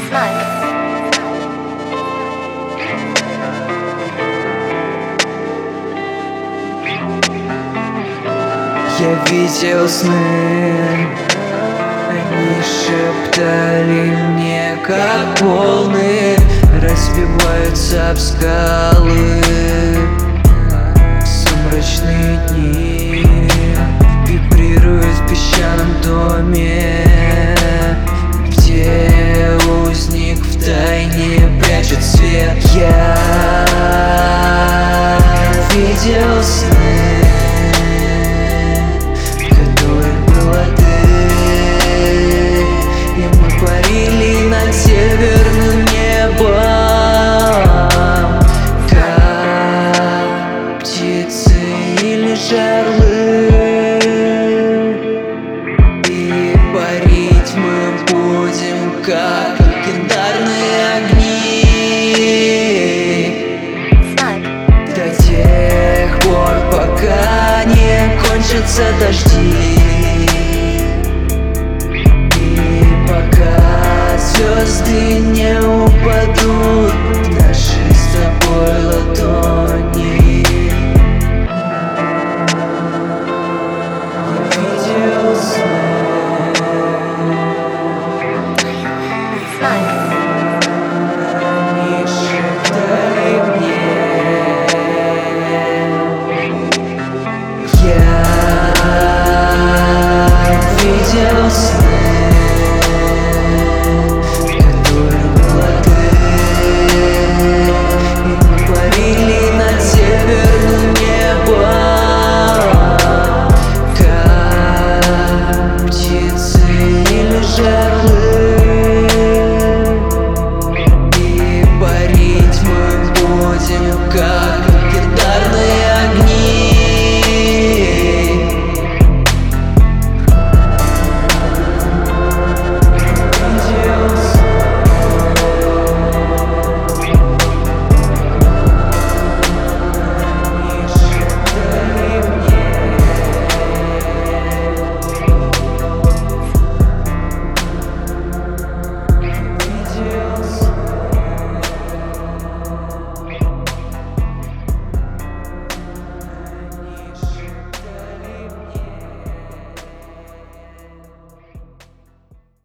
Я видел сны, они шептали мне, как волны разбиваются об скалы. Сумрачные дни вибрируют в песчаном доме, где узник втайне прячет свет. Я видел сны, в которых была ты, и мы парили над северным небом, как птицы или жарлы. И парить мы будем, как легендарные огни, до тех пор, пока не кончатся дожди, и пока звезды не упадут в наши с тобой ладони. Я видел сны, они шептали мне. Я видел сны, в которых была ты, и мы парили над северным небом, как птицы или жерлы.